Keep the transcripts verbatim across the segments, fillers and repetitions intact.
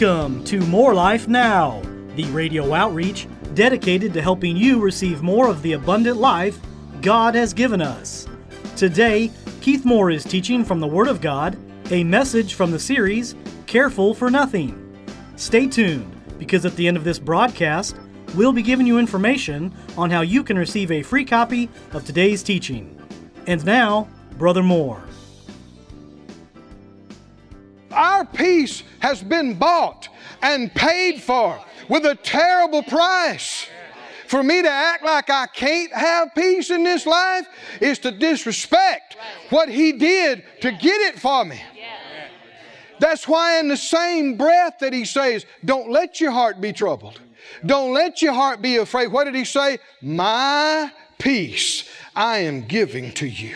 Welcome to More Life Now, the radio outreach dedicated to helping you receive more of the abundant life God has given us. Today, Keith Moore is teaching from the Word of God, a message from the series, Careful for Nothing. Stay tuned, because at the end of this broadcast, we'll be giving you information on how you can receive a free copy of today's teaching. And now, Brother Moore. Our peace has been bought and paid for with a terrible price. For me to act like I can't have peace in this life is to disrespect what He did to get it for me. That's why in the same breath that He says, don't let your heart be troubled. Don't let your heart be afraid. What did He say? My peace I am giving to you.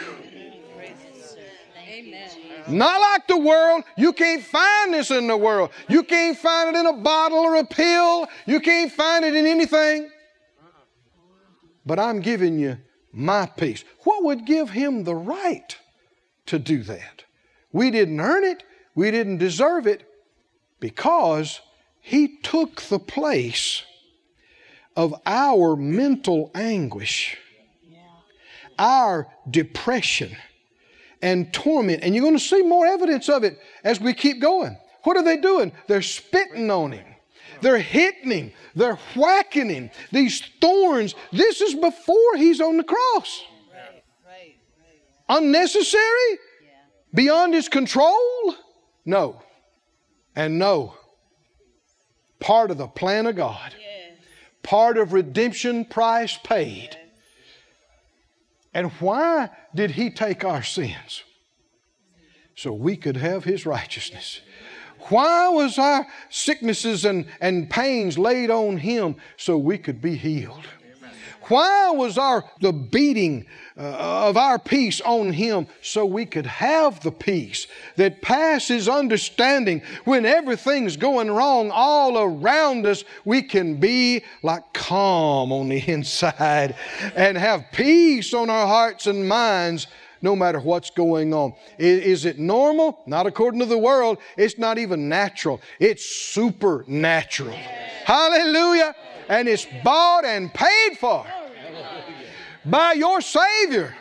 Not like the world. You can't find this in the world. You can't find it in a bottle or a pill. You can't find it in anything. But I'm giving you my peace. What would give Him the right to do that? We didn't earn it. We didn't deserve it, because He took the place of our mental anguish, our depression and torment. And you're going to see more evidence of it as we keep going. What are they doing? They're spitting on Him. They're hitting Him. They're whacking Him. These thorns, this is before He's on the cross. Right, right, right. Unnecessary? Yeah. Beyond His control? No. And no. Part of the plan of God. Yeah. Part of redemption price paid. Yeah. And why did He take our sins? So we could have His righteousness. Why was our sicknesses and, and pains laid on Him? So we could be healed. Why was our the beating uh, of our peace on Him? So we could have the peace that passes understanding. When everything's going wrong all around us, we can be like calm on the inside and have peace on our hearts and minds no matter what's going on. Is, is it normal? Not according to the world. It's not even natural. It's supernatural. Hallelujah. And it's bought and paid for by your Savior.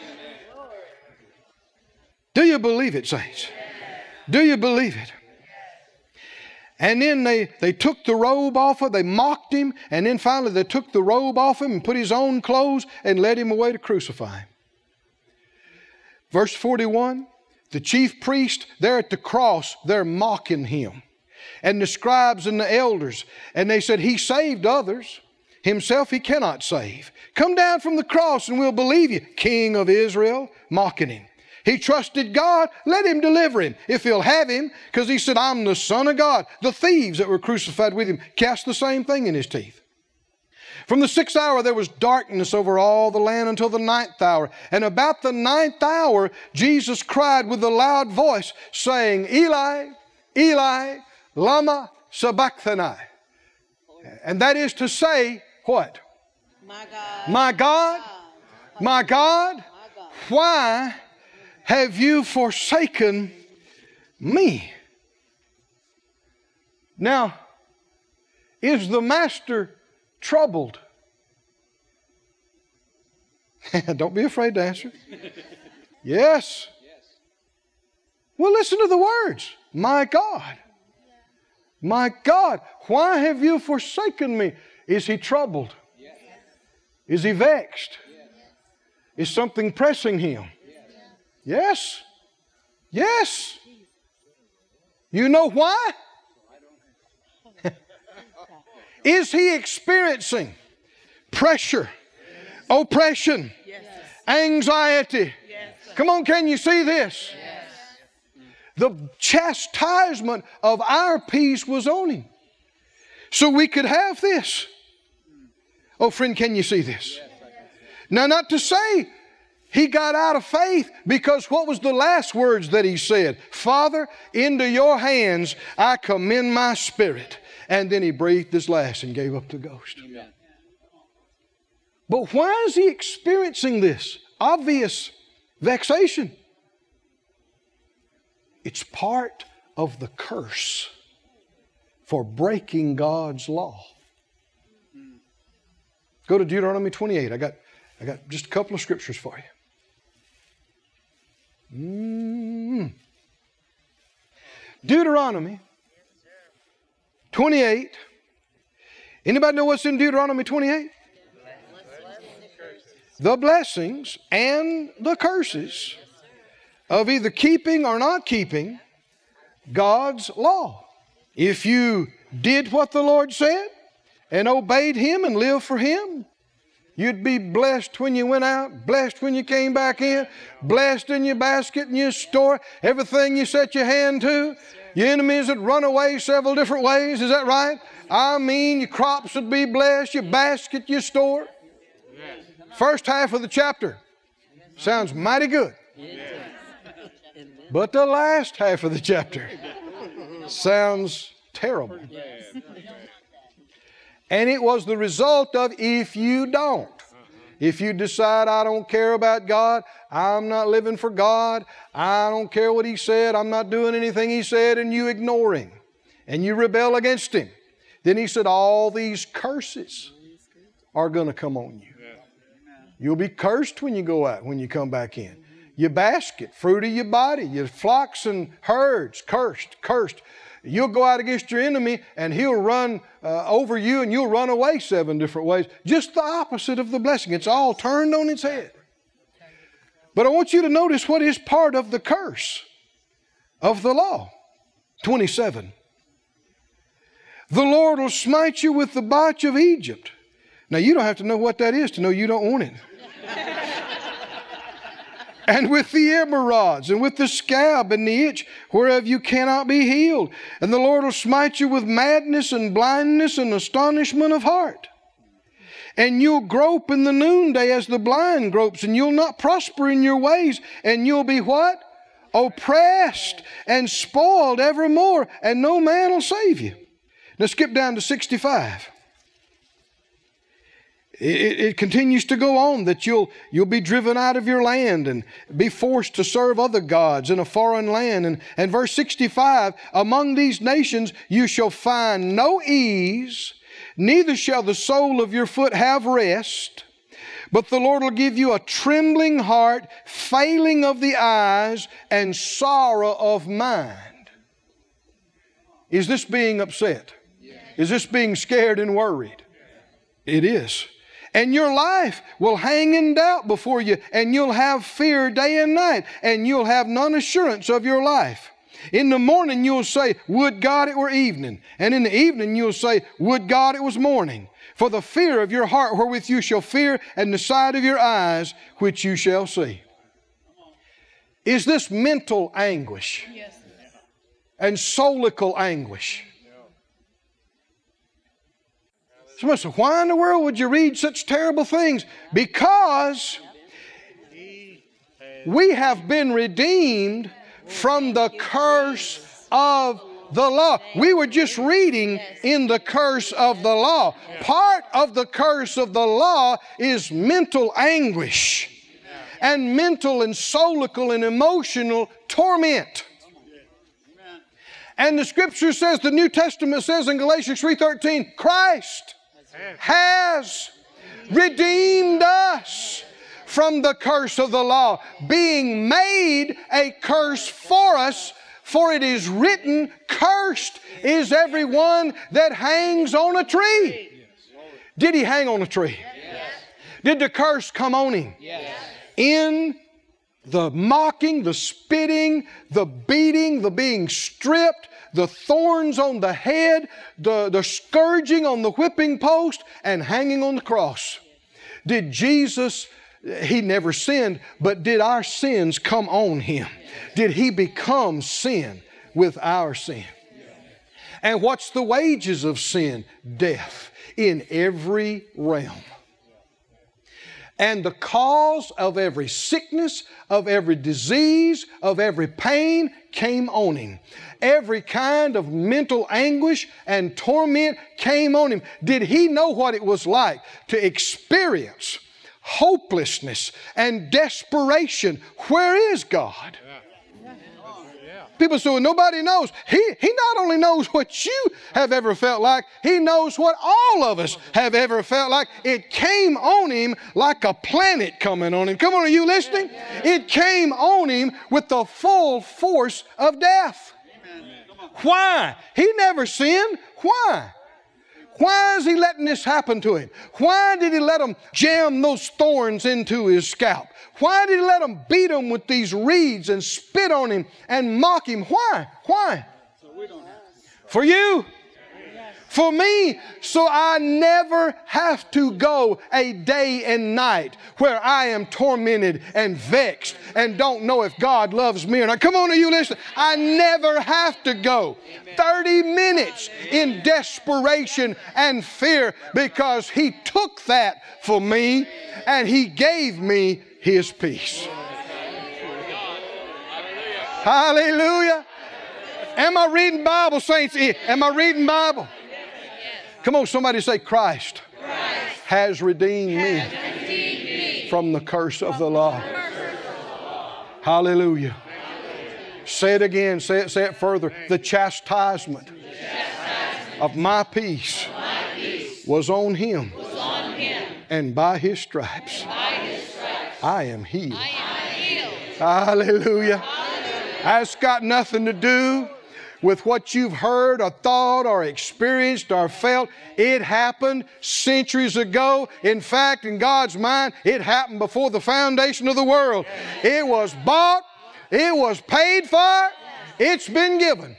Do you believe it, saints? Do you believe it? And then they, they took the robe off of him, they mocked Him, and then finally they took the robe off him and put His own clothes and led Him away to crucify Him. Verse forty-one, the chief priest there at the cross, they're mocking Him. And the scribes and the elders, and they said, He saved others. Himself He cannot save. Come down from the cross and we'll believe you, King of Israel, mocking Him. He trusted God, let Him deliver him if He'll have him, because He said, I'm the Son of God. The thieves that were crucified with Him cast the same thing in His teeth. From the sixth hour there was darkness over all the land until the ninth hour. And about the ninth hour, Jesus cried with a loud voice, saying, Eli, Eli, lama sabachthani. And that is to say, what? My God, my God, my God, why have you forsaken me? Now, is the Master troubled? Don't be afraid to answer. Yes. Well, listen to the words. My God. My God, why have you forsaken me? Is He troubled? Is He vexed? Is something pressing Him? Yes. Yes. You know why? Is He experiencing pressure, oppression, anxiety? Come on, can you see this? The chastisement of our peace was on Him, so we could have this. Oh, friend, can you see this? Now, not to say He got out of faith, because what was the last words that He said? Father, into your hands I commend my spirit. And then He breathed His last and gave up the ghost. Amen. But why is He experiencing this obvious vexation? It's part of the curse for breaking God's law. Go to Deuteronomy twenty-eight. I got, I got just a couple of scriptures for you. Mm. Deuteronomy twenty-eight. Anybody know what's in Deuteronomy twenty-eight? The blessings and the curses of either keeping or not keeping God's law. If you did what the Lord said and obeyed Him and lived for Him, you'd be blessed when you went out, blessed when you came back in, blessed in your basket and your store, everything you set your hand to. Your enemies would run away several different ways. Is that right? I mean, your crops would be blessed, your basket, your store. First half of the chapter sounds mighty good. But the last half of the chapter sounds terrible. And it was the result of if you don't. If you decide, I don't care about God, I'm not living for God, I don't care what He said, I'm not doing anything He said, and you ignore Him, and you rebel against Him, then He said all these curses are going to come on you. You'll be cursed when you go out, when you come back in. Your basket, fruit of your body, your flocks and herds, cursed, cursed. You'll go out against your enemy and he'll run uh, over you and you'll run away seven different ways. Just the opposite of the blessing. It's all turned on its head. But I want you to notice what is part of the curse of the law. twenty-seven. The Lord will smite you with the botch of Egypt. Now you don't have to know what that is to know you don't want it. And with the emerods, and with the scab and the itch, whereof you cannot be healed. And the Lord will smite you with madness and blindness and astonishment of heart. And you'll grope in the noonday as the blind gropes, and you'll not prosper in your ways, and you'll be what? Oppressed and spoiled evermore, and no man will save you. Now skip down to sixty-five. It, it continues to go on that you'll, you'll be driven out of your land and be forced to serve other gods in a foreign land. And, and verse sixty-five, among these nations you shall find no ease, neither shall the sole of your foot have rest. But the Lord will give you a trembling heart, failing of the eyes, and sorrow of mind. Is this being upset? Is this being scared and worried? It is. And your life will hang in doubt before you, and you'll have fear day and night, and you'll have none assurance of your life. In the morning you'll say, would God it were evening. And in the evening you'll say, would God it was morning. For the fear of your heart wherewith you shall fear, and the sight of your eyes which you shall see. Is this mental anguish? Yes. And soulical anguish? Somebody said, why in the world would you read such terrible things? Because we have been redeemed from the curse of the law. We were just reading in the curse of the law. Part of the curse of the law is mental anguish and mental and soulical and emotional torment. And the Scripture says, the New Testament says in Galatians three thirteen, Christ has redeemed us from the curse of the law, being made a curse for us, for it is written, cursed is everyone that hangs on a tree. Did He hang on a tree? Yes. Did the curse come on Him? Yes. In the mocking, the spitting, the beating, the being stripped, the thorns on the head, the, the scourging on the whipping post, and hanging on the cross. Did Jesus, He never sinned, but did our sins come on Him? Did He become sin with our sin? And what's the wages of sin? Death in every realm. And the cause of every sickness, of every disease, of every pain came on Him. Every kind of mental anguish and torment came on Him. Did He know what it was like to experience hopelessness and desperation? Where is God? People say, well, nobody knows. He, he not only knows what you have ever felt like, He knows what all of us have ever felt like. It came on Him like a planet coming on Him. Come on, are you listening? It came on Him with the full force of death. Why? He never sinned. Why? Why is He letting this happen to Him? Why did He let them jam those thorns into His scalp? Why did He let them beat Him with these reeds and spit on Him and mock Him? Why? Why? For you. For me, so I never have to go a day and night where I am tormented and vexed and don't know if God loves me or not. Come on, are you listening? I never have to go thirty minutes in desperation and fear, because He took that for me and He gave me His peace. Hallelujah. Am I reading Bible, saints? Am I reading Bible? Come on, somebody say, Christ, Christ has, redeemed, has me redeemed me from the curse of the law. Hallelujah. Hallelujah. Say it again. Say it, say it further. The chastisement, the chastisement of my peace, my peace was, on him, was on Him, and by His stripes, by his stripes I am healed. I am healed. Hallelujah. Hallelujah. That's got nothing to do with what you've heard or thought or experienced or felt. It happened centuries ago. In fact, in God's mind, it happened before the foundation of the world. It was bought. It was paid for. It's been given.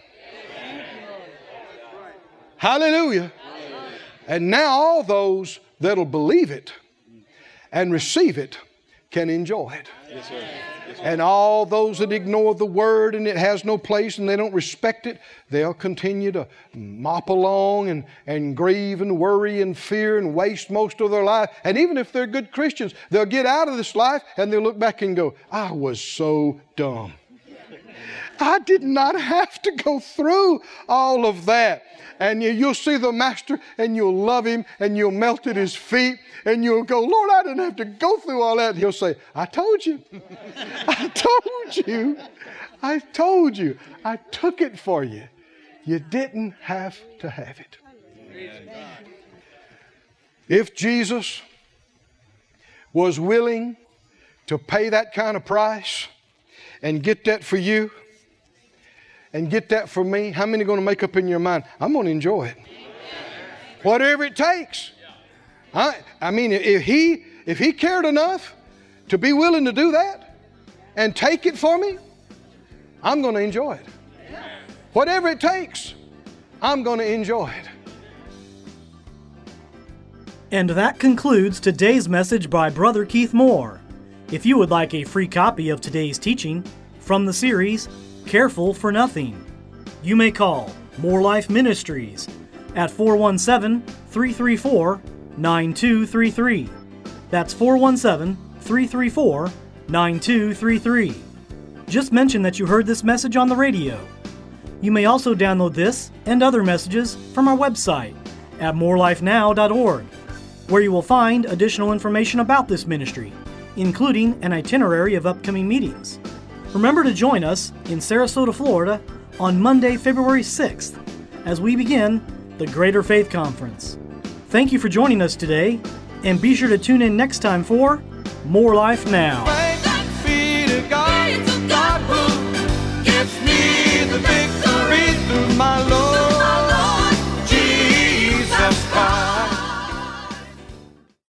Hallelujah. And now all those that'll believe it and receive it can enjoy it. Yes, sir. And all those that ignore the Word and it has no place and they don't respect it, they'll continue to mop along and, and grieve and worry and fear and waste most of their life. And even if they're good Christians, they'll get out of this life and they'll look back and go, I was so dumb. I did not have to go through all of that. And you, you'll see the Master and you'll love Him and you'll melt at His feet and you'll go, Lord, I didn't have to go through all that. And He'll say, I told you. I told you. I told you. I took it for you. You didn't have to have it. If Jesus was willing to pay that kind of price and get that for you, and get that for me, how many are going to make up in your mind, I'm going to enjoy it? Whatever it takes. I, I mean, if he, if he cared enough to be willing to do that and take it for me, I'm going to enjoy it. Whatever it takes, I'm going to enjoy it. And that concludes today's message by Brother Keith Moore. If you would like a free copy of today's teaching from the series, Careful for Nothing, you may call More Life Ministries at four one seven, three three four, nine two three three. That's four one seven, three three four, nine two three three. Just mention that you heard this message on the radio. You may also download this and other messages from our website at more life now dot org, where you will find additional information about this ministry, including an itinerary of upcoming meetings. Remember to join us in Sarasota, Florida on Monday, February sixth, as we begin the Greater Faith Conference. Thank you for joining us today, and be sure to tune in next time for More Life Now.